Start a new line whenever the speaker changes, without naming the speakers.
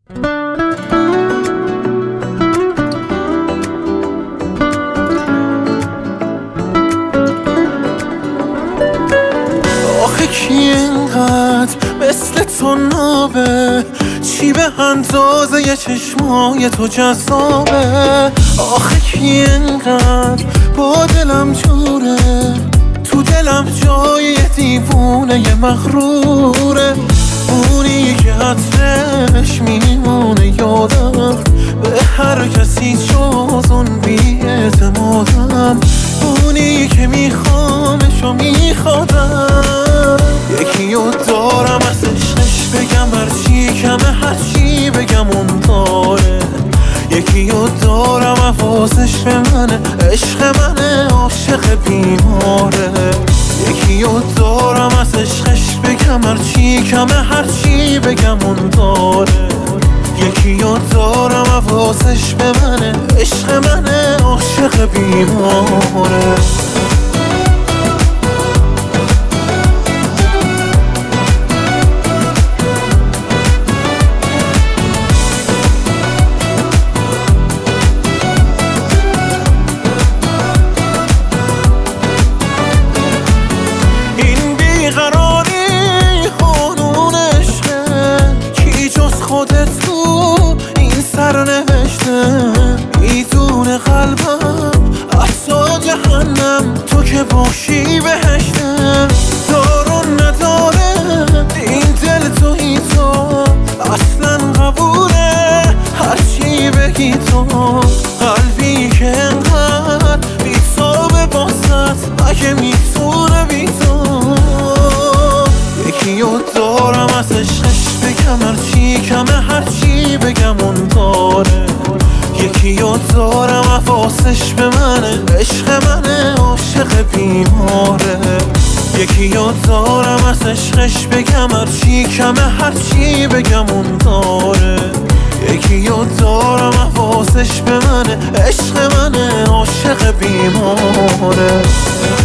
آخه کی اینقدر مثل تو نابه، چی به اندازه چشمای تو جذابه؟ آخه کی اینقدر با دلم جوره، تو دلم جای دیوونه مغروره. اونی که عطرش میمونه یادم، به هر کسی جز اون بی‌اعتمادم. اونی که میخوامش و میخوادم، یکی رو دارم از عشقش بگم هرچی کمه، هرچی بگم اون داره. یکی رو دارم حواسش به منه، عشق منه، عاشق بیماره. یکی رو دارم از عشقش بگم هرچی کمه، هرچی بگم اون داره. یکی رو دارم حواسش به منه، عشق منه، عاشق بیماره. خودت تو این سرنوشته، میدونه قلبم حتی جهنم، تو که باشی بهشته. دارو نداره این دل توی تو، اصلا قبوله هرچی بگی تو. قلبی که انقدر بی‌تابه باست، اگه میتونه بی تو. یکی رو دارم از عشقش بگم هرچی کمه، هرچی بگم اون داره. یکی رو دارم حواسش به منه، عشق منه، عاشق بیماره. یکی رو دارم از عشقش بگم هرچی کمه، هرچی بگم اون داره. یکی رو دارم حواسش به منه، عشق منه، عاشق بیماره.